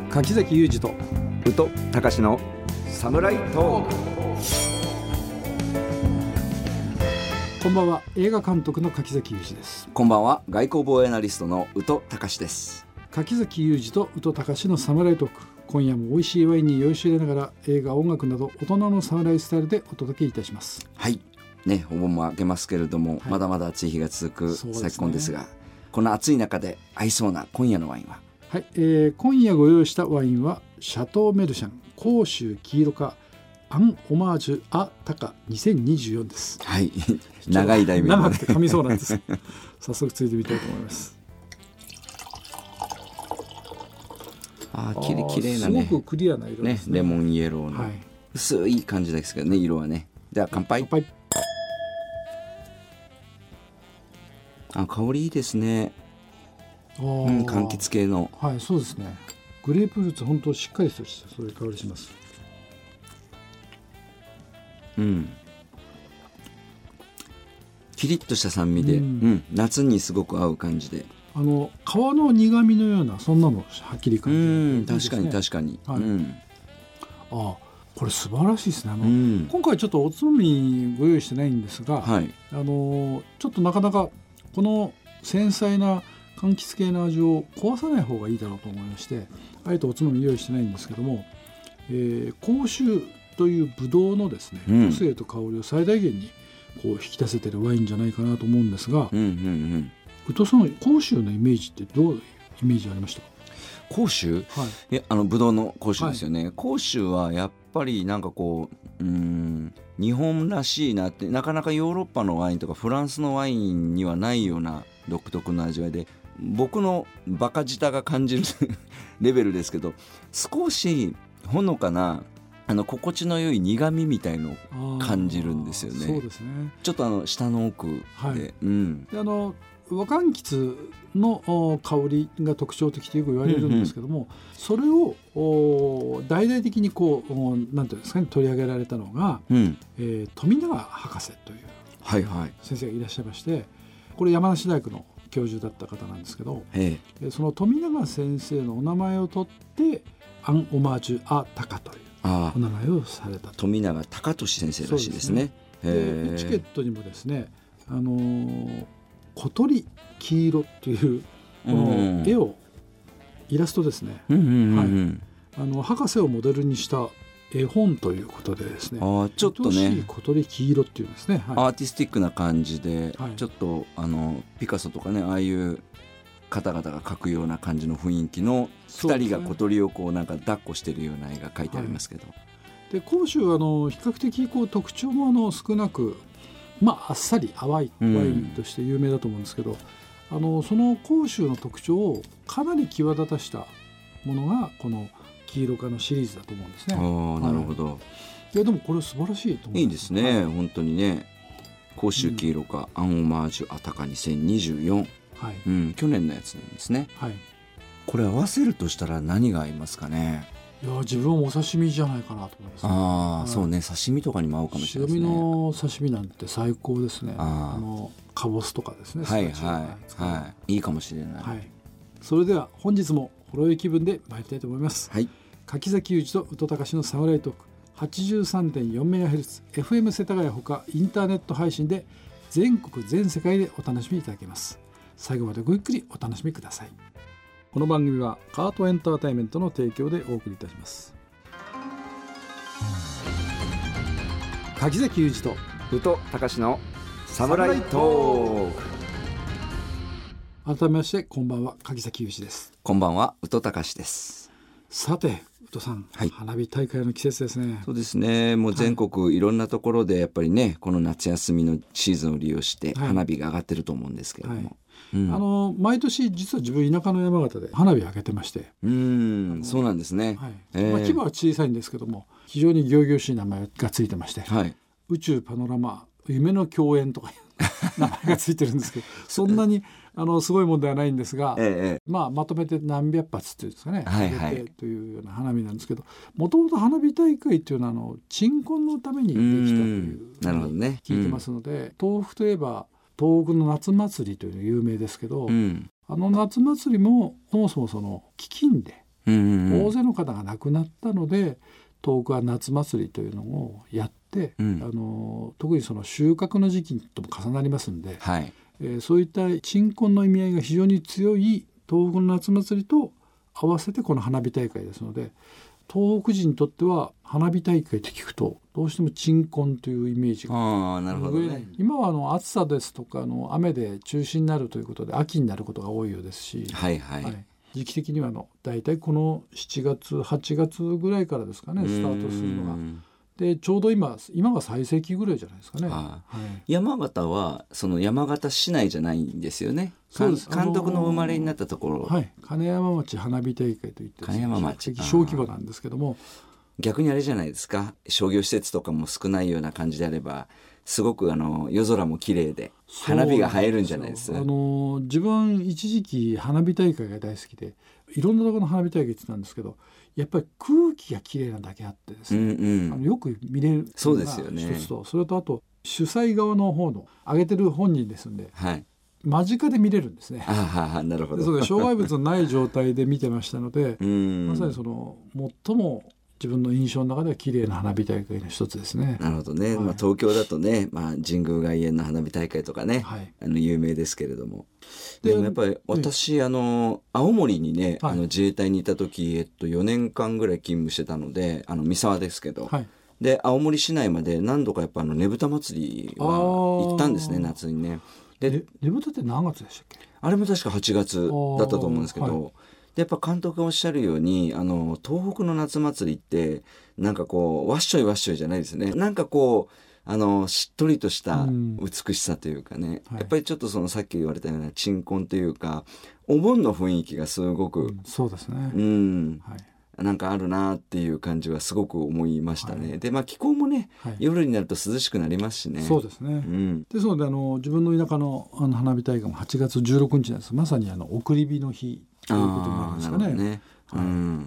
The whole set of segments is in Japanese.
柿崎裕二と宇都隆のサムライトーク。 こんばんは。映画監督の柿崎裕二です。 こんばんは。外交防衛アナリストの宇都隆です。 柿崎裕二と宇都隆のサムライトーク。今夜も美味しいワインに酔いしれながら映画、音楽など大人のサムライスタイルでお届けいたします。 はいね、お盆も明けますけれども、 はい、 まだまだ暑い日が続く昨今ですが、この暑い中で合いそうな今夜のワインは、 はい、今夜ご用意したワインはシャトーメルシャン甲州黄色かアンオマージュアタカ2024です。 はい長い題名、 長くて噛みそうなんです早速ついてみたいと思います。 きれいなね、 すごくクリアな色ですね。 レモンイエローの、はい、薄い感じですけどね、色はね。では乾杯。 乾杯。 香りいいですね。柑橘系の、 はい、そうですね。グレープフルーツ本当しっかりとしたそういう香りします。 キリッとした酸味で、夏にすごく合う感じで、 皮の苦みのようなそんなのはっきり感じる、 確かに確かに、 はい、これ素晴らしいですね。今回ちょっとおつまみご用意してないんですが、はい、ちょっとなかなかこの繊細な柑橘系の味を壊さない方がいいだろうと思いまして、あえておつまみ用意してないんですけども、甲州というブドウのですね、個性と香りを最大限にこう引き出せてるワインじゃないかなと思うんですが、宇都さん、甲州のイメージってどういうイメージありましたか？ 甲州、はい、ブドウの甲州ですよね、はい、甲州はやっぱりなんかこう、日本らしいなって、なかなかヨーロッパのワインとかフランスのワインにはないような独特な味わいで、僕のバカ舌が感じるレベルですけど、少しほのかな心地の良い苦みみたいのを感じるんですよね。 そうですね。 ちょっと下の奥で、 はい、で和柑橘の香りが特徴的とよく言われるんですけども、それを大々的にこうなんていうんですかね、取り上げられたのが、富永博士という先生がいらっしゃいまして、これ山梨大学の教授だった方なんですけど、その富永先生のお名前を取ってアンオマージュアタカというお名前をされたと。 富永高俊先生らしいですね。 でチケットにもですね、小鳥黄色っていうこの絵を、イラストですね、博士をモデルにした絵本ということでですね、 ちょっとね、 小鳥黄色っていうんですね、 アーティスティックな感じで、ちょっとピカソとかね、ああいう方々が描くような感じの雰囲気の2人が小鳥をこうなんか抱っこしてるような絵が描いてありますけど、 で甲州は比較的こう特徴も少なく、あっさり淡いワインとして有名だと思うんですけど、その甲州の特徴をかなり際立たしたものがこの黄色化のシリーズだと思うんですね。 なるほど。 いやでもこれ素晴らしいと思います。 いいですね、本当にね。甲州黄色化、アンオマージュアタカ2024、去年のやつなんですね。これ合わせるとしたら何が合いますかね？ いや自分はお刺身じゃないかなと思います、 そうね、刺身とかにも合うかもしれないですね。 白身の刺身なんて最高ですね。かぼすとかですね。 いいかもしれない、 それでは本日もほろ酔い気分で参りたいと思います、柿崎裕二と宇都隆のサムライトーク 83.4MHz FM 世田谷ほかインターネット配信で全国全世界でお楽しみいただけます。最後までごゆっくりお楽しみください。この番組はカートエンターテインメントの提供でお送りいたします。柿崎裕二と宇都隆のサムライトーク。 改めましてこんばんは、柿崎裕二です。 こんばんは、宇都隆です。 さて宇都さん、花火大会の季節ですね。 そうですね、もう全国いろんなところでやっぱりね、この夏休みのシーズンを利用して花火が上がってると思うんですけれども、毎年実は自分田舎の山形で花火上げてまして、 そうなんですね、 規模は小さいんですけども非常に仰々しい名前がついてまして、宇宙パノラマ夢の共演とかいう名前がついてるんですけどそんなにすごいもんではないんですが、まとめて何百発っていうんですかね、上げてというような花火なんですけど、もともと花火大会っていうのは鎮魂のためにできたという聞いてますので、東北といえば東北の夏祭りというのが有名ですけど、夏祭りもそもそもその飢饉で大勢の方が亡くなったので東北は夏祭りというのをやって、特にその収穫の時期とも重なりますんで、はい、そういった鎮魂の意味合いが非常に強い東北の夏祭りと合わせてこの花火大会ですので、東北人にとっては花火大会って聞くとどうしても鎮魂というイメージが、 なるほどね、 今は暑さですとか雨で中止になるということで秋になることが多いようですし、はいはいはい、時期的にはだいたいこの7月8月ぐらいからですかね、スタートするのが。でちょうど今が最盛期ぐらいじゃないですかね。はい、 山形はその山形市内じゃないんですよね。そうです。監督の生まれになったところ、 はい、金山町花火大会といって、 金山町小規模なんですけども、 逆にあれじゃないですか、商業施設とかも少ないような感じであればすごく夜空も綺麗で花火が映えるんじゃないですか。 自分一時期花火大会が大好きでいろんなところの花火大会行ってたんですけど、やっぱり空気が綺麗なだけあってですね、よく見れるのが一つと、それとあと主催側の方の上げてる本人ですんで、はい、間近で見れるんですね。 なるほど。 そうで障害物のない状態で見てましたのでまさにその最も自分の印象の中では綺麗な花火大会の一つですね。 なるほどね、はい、東京だとね、神宮外苑の花火大会とかね、はい、有名ですけれども、でもやっぱり私、青森にね、はい、自衛隊にいた時、4年間ぐらい勤務してたので三沢ですけど、はい、で青森市内まで何度かやっぱねぶた祭りは行ったんですね、夏にね。 でねぶたって何月でしたっけ？ あれも確か8月だったと思うんですけど、はい、でやっぱ監督がおっしゃるように東北の夏祭りってなんかこうわっしょいわっしょいじゃないですね。なんかこうしっとりとした美しさというかね、やっぱりちょっとそのさっき言われたような鎮魂というかお盆の雰囲気がすごく、 そうですね、 はい、なんかあるなっていう感じはすごく思いましたね。はい、で気候もね、はい、夜になると涼しくなりますしね。 そうですね、ですので自分の田舎の花火大会も8月16日なんです。まさに送り火の日ということになりますかね。ね、はい、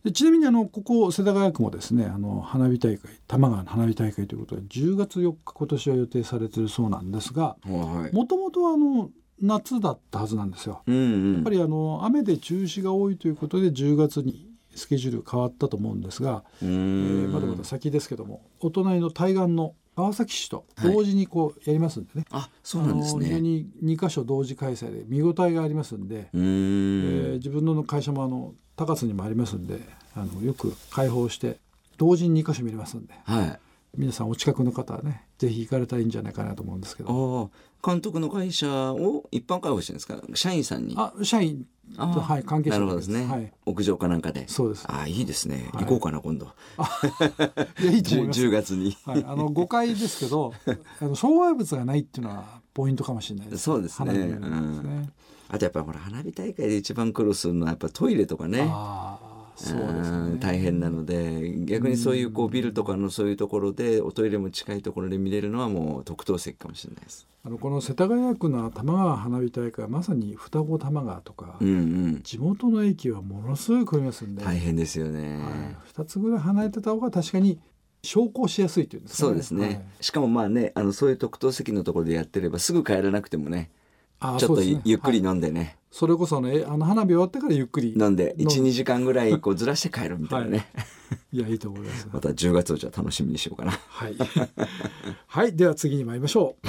でちなみにここ世田谷区もですね花火大会多摩川の花火大会ということで10月4日今年は予定されているそうなんですが、もともとは夏だったはずなんですよ。やっぱり雨で中止が多いということで10月にスケジュール変わったと思うんですが、まだまだ先ですけども、お隣の対岸の川崎市と同時にやりますんでね、 はい、そうなんですね。 非常に2カ所同時開催で見応えがありますんで、自分の会社も高津にもありますんでよく開放して同時に2カ所見れますんで、はい、皆さんお近くの方はねぜひ行かれたらいいんじゃないかなと思うんですけど。 監督の会社を一般開放してるんですか？社員さんに？ 社員と、はい、関係者なるほどですね、はい、屋上かなんかで。 そうです。 いいですね、はい、行こうかな今度。 いやいいと思います。 10月に、 はい、誤解ですけど障害物がないっていうのはポイントかもしれないです。 そうですね、あとやっぱり花火大会で一番苦労するのはやっぱトイレとかね。そうですね、大変なので逆にそういうビルとかのそういうところでおトイレも近いところで見れるのはもう特等席かもしれないです。 この世田谷区の多摩川花火大会はまさに双子玉川とか、地元の駅はものすごい混みますんで大変ですよね、 2つぐらい離れてた方が確かに昇降しやすいというんですかね。 そうですね、しかもそういう特等席のところでやってればすぐ帰らなくてもね、ちょっとゆっくり飲んでね、 それこそ花火終わってからゆっくり飲んで 1,2 時間ぐらいずらして帰るみたいなね、 いやいいと思います。 また10月をじゃあ楽しみにしようかな。 はい、はい、では次に参りましょう。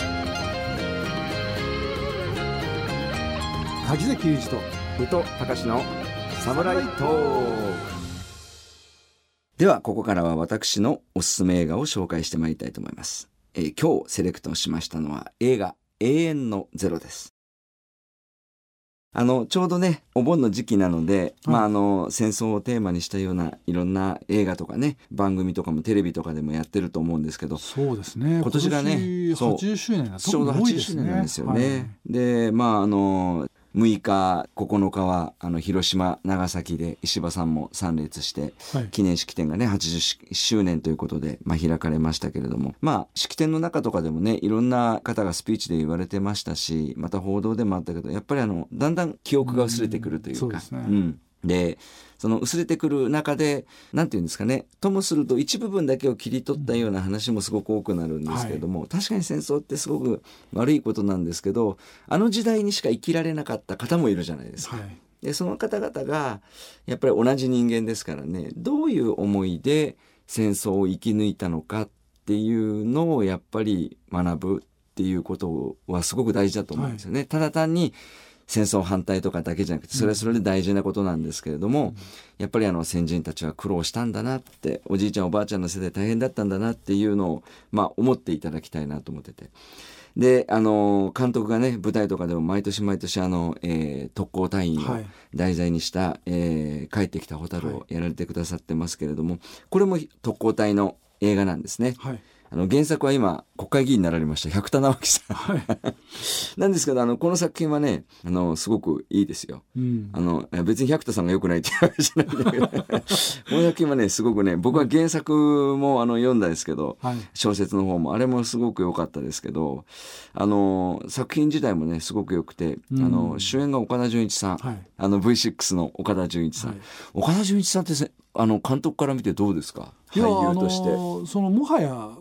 柿崎裕二と宇都隆のサムライトーク。ではここからは私のおすすめ映画を紹介してまいりたいと思います。今日セレクトしましたのは映画永遠のゼロです。ちょうどねお盆の時期なので、戦争をテーマにしたようないろんな映画とかね番組とかもテレビとかでもやってると思うんですけど、 そうですね、 今年がね 80周年が特に多いですね。 ちょうど80周年なんですよね、で6日9日は広島長崎で石破さんも参列して、記念式典がね80周年ということで、開かれましたけれども、式典の中とかでもねいろんな方がスピーチで言われてましたし、また報道でもあったけど、やっぱりだんだん記憶が薄れてくるというか、 そうですね、 でその薄れてくる中でなんていうんですかね、ともすると一部分だけを切り取ったような話もすごく多くなるんですけれども、確かに戦争ってすごく悪いことなんですけど、あの時代にしか生きられなかった方もいるじゃないですか、 でその方々がやっぱり同じ人間ですからね、どういう思いで戦争を生き抜いたのかっていうのをやっぱり学ぶっていうことはすごく大事だと思うんですよね、ただ単に戦争反対とかだけじゃなくて、それはそれで大事なことなんですけれども、やっぱり先人たちは苦労したんだなって、おじいちゃんおばあちゃんの世代大変だったんだなっていうのを、思っていただきたいなと思ってて、で監督がね舞台とかでも毎年毎年特攻隊員を題材にした、帰ってきた蛍をやられてくださってますけれども、これも特攻隊の映画なんですね、原作は今国会議員になられました百田直樹さん、なんですけどこの作品はねすごくいいですよ、別に百田さんが良くないっていうわけじゃないんだけどこの作品はねすごくね、僕は原作も読んだんですけど、小説の方もあれもすごく良かったですけど、作品自体もねすごく良くて、主演が岡田准一さん、V6 の岡田准一さん、岡田准一さんって監督から見てどうですか、俳優として。 もはや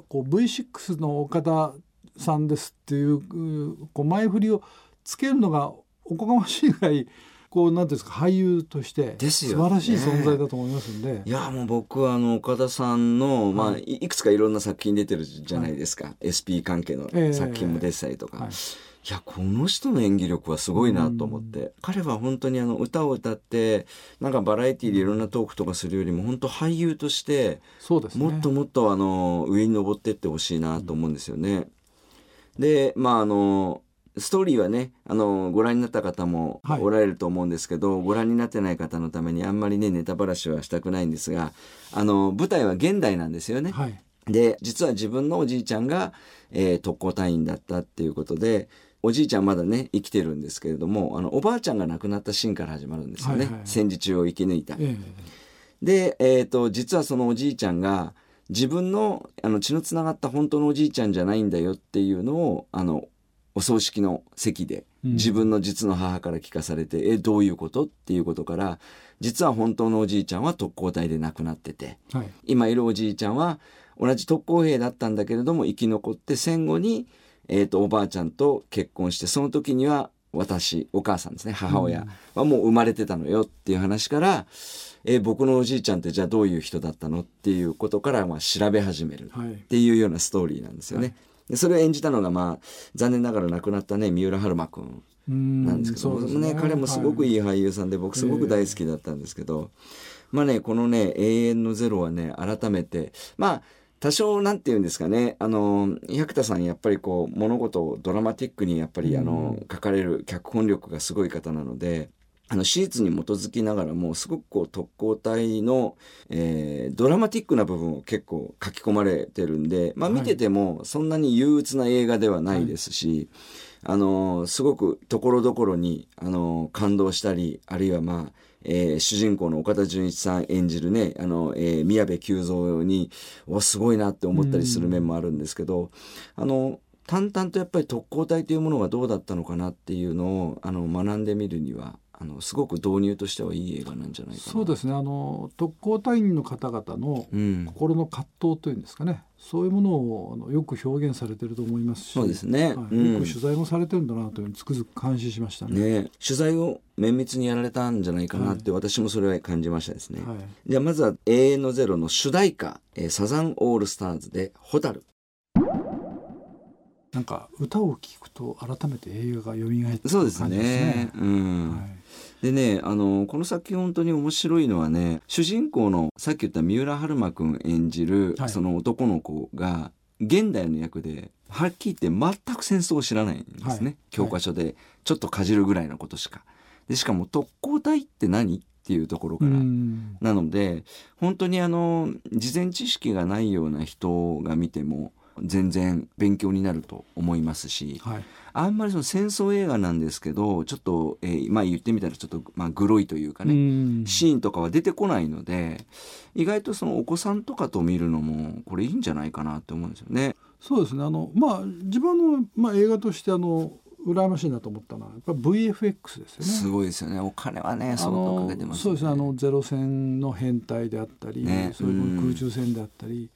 V6 の岡田さんですっていう前振りをつけるのがおこがましいぐらいなんていうんですか、俳優として素晴らしい存在だと思いますんで、 いやもう僕は岡田さんの、いくつかいろんな作品出てるじゃないですか、SP 関係の作品も出てたりとか、いやこの人の演技力はすごいなと思って、彼は本当に歌を歌ってなんかバラエティでいろんなトークとかするよりも本当俳優としてもっともっと上に登ってってほしいなと思うんですよね。でストーリーはねご覧になった方もおられると思うんですけど、ご覧になってない方のためにあんまりねネタばらしはしたくないんですが、舞台は現代なんですよね、で実は自分のおじいちゃんが、特攻隊員だったっていうことで、おじいちゃんまだね生きてるんですけれども、おばあちゃんが亡くなったシーンから始まるんですよね、戦時中を生き抜いた、で、実はそのおじいちゃんが自分の血のつながった本当のおじいちゃんじゃないんだよっていうのをお葬式の席で自分の実の母から聞かされて、どういうことっていうことから、実は本当のおじいちゃんは特攻隊で亡くなってて、今いるおじいちゃんは同じ特攻兵だったんだけれども生き残って戦後におばあちゃんと結婚して、その時にはお母さんですね、母親はもう生まれてたのよっていう話から、僕のおじいちゃんってじゃあどういう人だったのっていうことから調べ始めるっていうようなストーリーなんですよね、でそれを演じたのが残念ながら亡くなったね三浦春馬くんなんですけどね、彼もすごくいい俳優さんで僕すごく大好きだったんですけど、このね永遠のゼロはね改めて多少なんていうんですかね、百田さんやっぱり物事をドラマティックにやっぱり書かれる脚本力がすごい方なので、史実に基づきながらもすごく特攻隊の、ドラマティックな部分を結構書き込まれてるんで、見ててもそんなに憂鬱な映画ではないですし、すごくところどころに感動したり、あるいは主人公の岡田准一さん演じるね宮部久蔵にすごいなって思ったりする面もあるんですけど、淡々とやっぱり特攻隊というものがどうだったのかなっていうのを学んでみるにはすごく導入としてはいい映画なんじゃないかな。 そうですね、特攻隊員の方々の心の葛藤というんですかね、そういうものをよく表現されてると思いますし、 そうですね、よく取材もされてるんだなというふうにつくづく感心しましたね。 取材を綿密にやられたんじゃないかなって、私もそれは感じましたですね、じゃあまずは永遠のゼロの主題歌、サザンオールスターズで蛍。 なんか歌を聴くと改めて映画が蘇ってくる感じですね。 そうですね、でねこの作品本当に面白いのはね、主人公のさっき言った三浦春馬くん演じる、その男の子が現代の役ではっきり言って全く戦争を知らないんですね、教科書でちょっとかじるぐらいのことしか。でしかも特攻隊って何っていうところからなので、本当に事前知識がないような人が見ても全然勉強になると思いますし、あんまりその戦争映画なんですけどちょっと、言ってみたらちょっとグロいというかね、シーンとかは出てこないので、意外とそのお子さんとかと見るのもこれいいんじゃないかなって思うんですよね。 そうですね、自分の、映画として羨ましいなと思ったのはやっぱ VFX ですよね。 すごいですよね、お金はね相当かけてますね。 そうですね、ゼロ戦の編隊であったり、そういう空中戦であったり、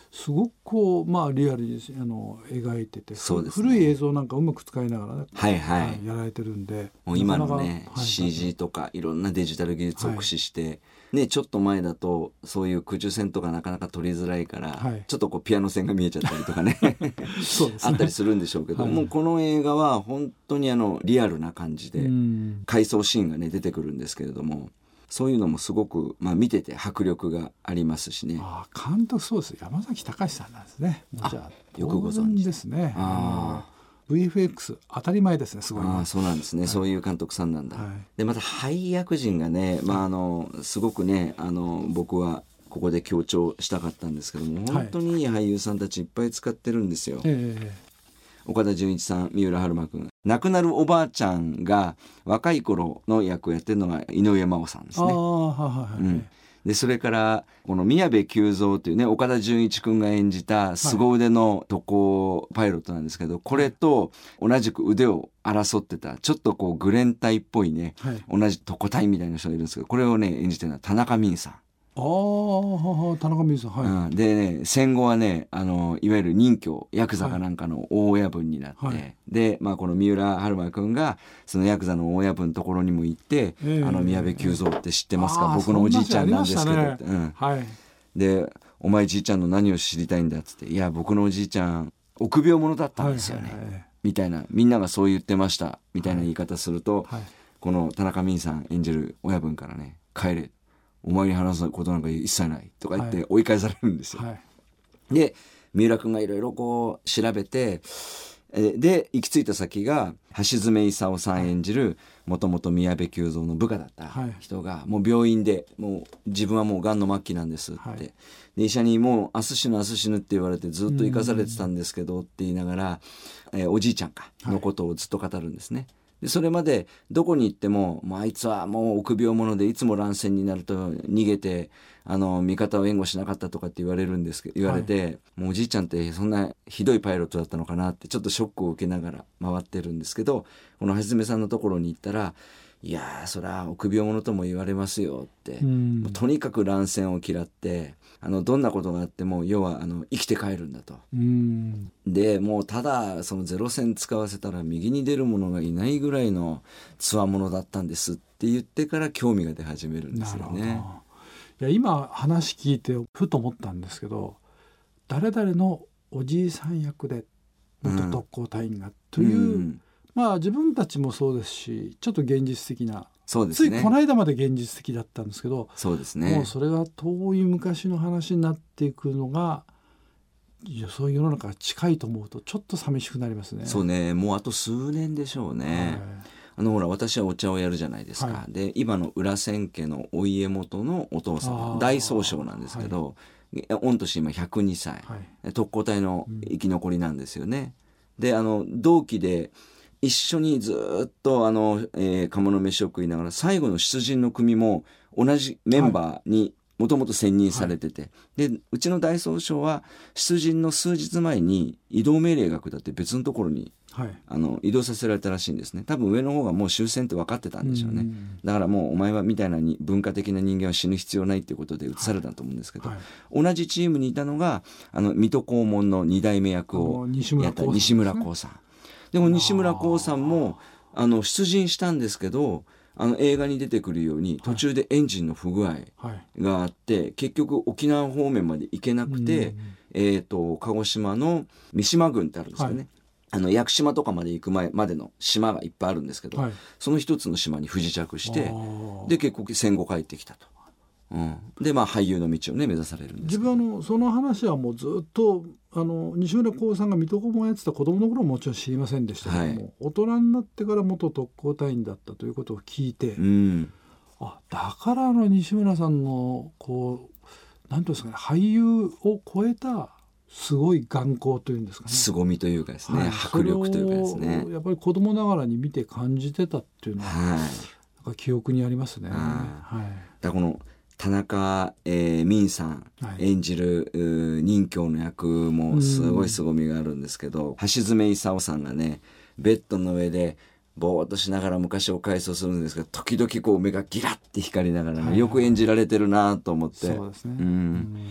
すごくこう、リアルに描いてて、 そうですね、 古い映像なんかうまく使いながら、 はいはい、 やられてるんで、 もう今のね、CG とかいろんなデジタル技術を駆使して、ちょっと前だとそういう空中戦とかなかなか撮りづらいから、ちょっとこうピアノ線が見えちゃったりとかねそうですね、 あったりするんでしょうけど、もうこの映画は本当にリアルな感じで回想シーンがね出てくるんですけれども、そういうのもすごく、見てて迫力がありますしね。 監督そうです、山崎隆さんなんですね。じゃあよくご存知ですね。VFX 当たり前ですね、すごい、ね。 そうなんですね、そういう監督さんなんだ。でまた配役陣がね、すごくね、僕はここで強調したかったんですけども、本当にいい俳優さんたちいっぱい使ってるんですよ。岡田准一さん、三浦春馬くん、亡くなるおばあちゃんが若い頃の役をやってるのが井上真央さんですね。でそれからこの宮部久三というね、岡田准一くんが演じた凄腕の特攻パイロットなんですけど、これと同じく腕を争ってたちょっとこうグレン隊っぽいね、同じ特攻隊みたいな人がいるんですけど、これをね演じてるのは田中泯さん。 田中泯さん、 でね、戦後はね、いわゆる任侠ヤクザかなんかの大親分になって、で、この三浦春馬くんがそのヤクザの大親分のところにも行って、宮部久三って知ってますか、僕のおじいちゃんなんですけどって、でお前じいちゃんの何を知りたいんだっつって、いや僕のおじいちゃん臆病者だったんですよね、みたいな、みんながそう言ってましたみたいな言い方すると、この田中泯さん演じる親分からね、帰れ、お前に話すことなんか一切ないとか言って追い返されるんですよ。で三浦君がいろいろこう調べて、で行き着いた先が橋爪功さん演じるもともと宮部久三の部下だった人が、もう病院でもう自分はもうがんの末期なんですって、で医者にもう明日死ぬ明日死ぬって言われてずっと生かされてたんですけどって言いながら、おじいちゃんのことをずっと語るんですね。でそれまでどこに行っても、あいつはもう臆病者でいつも乱戦になると逃げて味方を援護しなかったとかって言われて、もうおじいちゃんってそんなひどいパイロットだったのかなってちょっとショックを受けながら回ってるんですけど、この橋爪さんのところに行ったら、いやそりゃ臆病者とも言われますよって、もうとにかく乱戦を嫌ってどんなことがあっても要は生きて帰るんだと。でもうただそのゼロ戦使わせたら右に出る者がいないぐらいの強者だったんですって言ってから興味が出始めるんですよね。 いや今話聞いてふと思ったんですけど、誰々のおじいさん役で元特攻隊員がという、自分たちもそうですし、ちょっと現実的な、 そうですね、 ついこの間まで現実的だったんですけど、 そうですね、 もうそれが遠い昔の話になっていくのが、そういう世の中が近いと思うとちょっと寂しくなりますね。 そうね、もうあと数年でしょうね。ほら私はお茶をやるじゃないですか、で今の裏千家のお家元のお父さん大宗匠なんですけど、御年今102歳、特攻隊の生き残りなんですよね。で同期で一緒にずっと鴨の飯を食いながら、最後の出陣の組も同じメンバーにもともと選任されてて、でうちの大宗匠は出陣の数日前に移動命令が下って別のところに、移動させられたらしいんですね。多分上の方がもう終戦って分かってたんでしょうね。だからもうお前はみたいな文化的な人間は死ぬ必要ないっていうことで移されたと思うんですけど、同じチームにいたのが水戸黄門の2代目役をやった西村光さん。でも西村光さんも出陣したんですけど、映画に出てくるように途中でエンジンの不具合があって、結局沖縄方面まで行けなくて、鹿児島の三島郡ってあるんですよね、屋久島とかまで行く前までの島がいっぱいあるんですけど、その一つの島に不時着して、で結構戦後帰ってきたと。で俳優の道をね目指されるんです。 自分その話はもうずっと西村光さんが水戸黄門をやってた子供の頃はもちろん知りませんでしたけども、大人になってから元特攻隊員だったということを聞いて、だから西村さんのなんていうんですかね、俳優を超えたすごい眼光というんですかね、 凄みというかですね、迫力というかですね、 やっぱり子供ながらに見て感じてたっていうのは、なんか記憶にありますね。 だこの田中泯さん演じる任侠の役もすごい凄みがあるんですけど、橋爪功さんがねベッドの上でぼーっとしながら昔を回想するんですけど、時々目がギラッて光りながらね、よく演じられてるなと思って。 そうですね、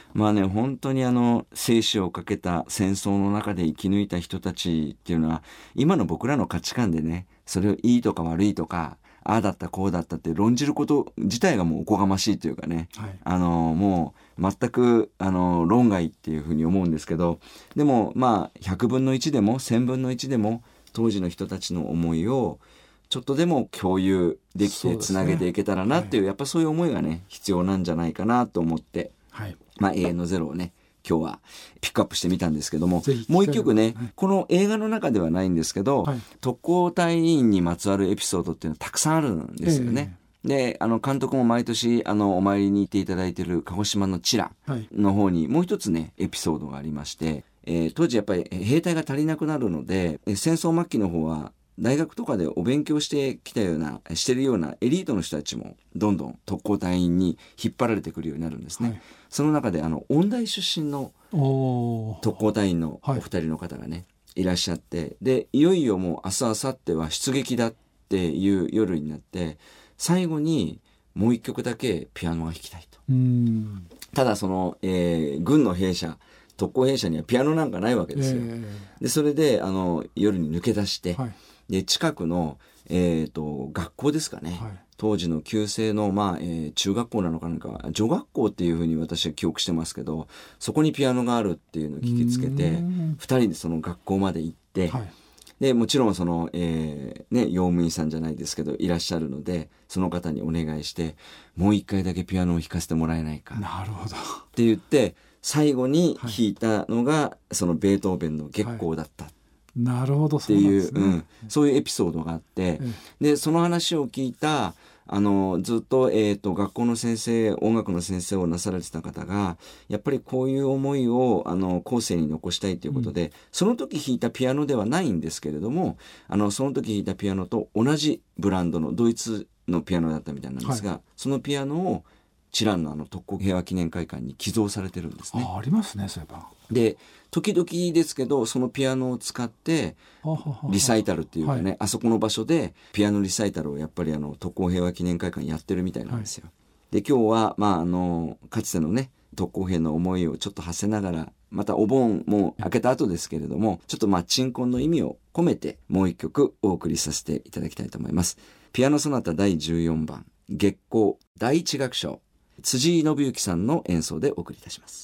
まあね、本当に生死をかけた戦争の中で生き抜いた人たちっていうのは、今の僕らの価値観でね、それをいいとか悪いとか、ああだったこうだったって論じること自体がもうおこがましいというかね、もう全く論外っていうふうに思うんですけど、でもまあ100分の1でも1000分の1でも当時の人たちの思いをちょっとでも共有できてつなげていけたらなっていう、やっぱそういう思いがね必要なんじゃないかなと思って、まあ永遠のゼロをね今日はピックアップしてみたんですけども、もう一曲ね、この映画の中ではないんですけど、特攻隊員にまつわるエピソードっていうのはたくさんあるんですよね。で監督も毎年お参りに行っていただいている鹿児島のチラの方にもう一つねエピソードがありまして、当時やっぱり兵隊が足りなくなるので、戦争末期の方は大学とかでお勉強してるようなエリートの人たちもどんどん特攻隊員に引っ張られてくるようになるんですね。その中で音大出身の特攻隊員のお二人の方がね、いらっしゃって、でいよいよもう明日明後日は出撃だっていう夜になって、最後にもう一曲だけピアノが弾きたいと。ただその、軍の兵舎、特攻兵舎にはピアノなんかないわけですよ。でそれで夜に抜け出して、で近くの、学校ですかね、当時の旧制の、中学校なのかなんか女学校っていうふうに私は記憶してますけど、そこにピアノがあるっていうのを聞きつけて2人でその学校まで行って、でもちろんその、用務員さんじゃないですけどいらっしゃるので、その方にお願いして、もう一回だけピアノを弾かせてもらえないかって言って最後に弾いたのが、そのベートーベンの月光だった、 なるほど、 っていう、そういうエピソードがあって、でその話を聞いたずっと、学校の先生、音楽の先生をなさられてた方が、やっぱりこういう思いを後世に残したいということで、その時弾いたピアノではないんですけれども、その時弾いたピアノと同じブランドのドイツのピアノだったみたいなんですが、そのピアノをチランの特攻平和記念会館に寄贈されてるんですね。 ありますね、そういえば。 で時々ですけどそのピアノを使ってリサイタルっていうかね、あそこの場所でピアノリサイタルをやっぱり特攻平和記念会館やってるみたいなんですよ。で今日は、かつてのね特攻兵の思いをちょっと馳せながら、またお盆も明けた後ですけれども、ちょっと鎮魂の意味を込めてもう一曲お送りさせていただきたいと思います。ピアノソナタ第14番月光第一楽章、辻井伸行さんの演奏でお送りいたします。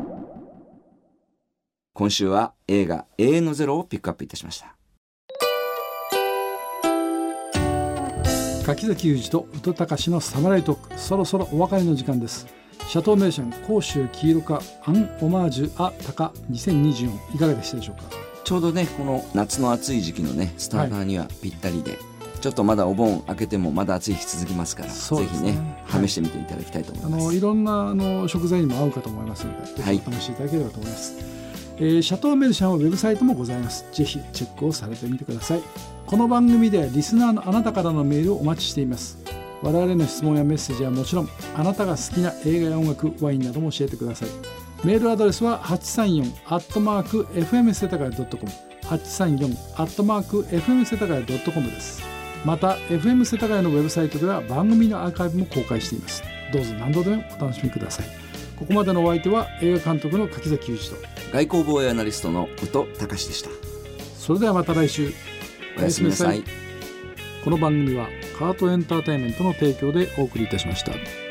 今週は映画永遠のゼロをピックアップいたしました。 柿崎裕二と宇多隆のサムライトーク、そろそろお別れの時間です。シャトーメーシャン甲州黄色かアンオマージュアタカ2024、いかがでしたでしょうか。 ちょうどねこの夏の暑い時期のねスターターにはぴったりで、ちょっとまだお盆明けてもまだ暑い日続きますから、ぜひね試してみていただきたいと思います。 いろんな食材にも合うかと思いますので、ぜひお試しいただければと思います。シャトーメルシャンはウェブサイトもございます。ぜひチェックをされてみてください。この番組ではリスナーのあなたからのメールをお待ちしています。我々の質問やメッセージはもちろん、あなたが好きな映画や音楽、ワインなども教えてください。メールアドレスは 834@fm 世田谷 .com、 834@fm 世田谷 .com です。また FM 世田谷のウェブサイトでは番組のアーカイブも公開しています。どうぞ何度でもお楽しみください。ここまでのお相手は映画監督の柿崎裕二と外交防衛アナリストの宇都隆でした。 それではまた来週、 おやすみなさい。 この番組はカートエンターテインメントの提供でお送りいたしました。